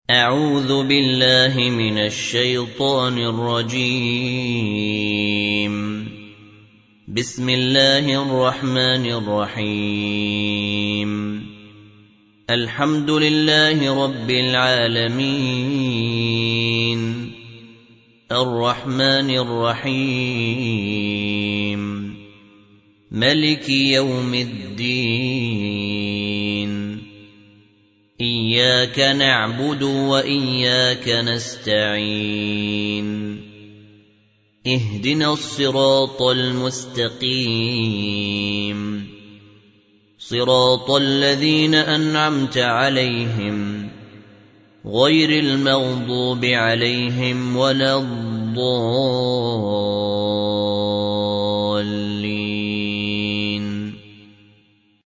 أعوذ بالله من الشيطان الرجيم. بسم الله الرحمن الرحيم. الحمد لله رب العالمين، الرحمن الرحيم، ملك يوم الدين. إياك نعبد وإياك نستعين. اهدنا الصراط المستقيم، صراط الذين أنعمت عليهم غير المغضوب عليهم ولا الضالين.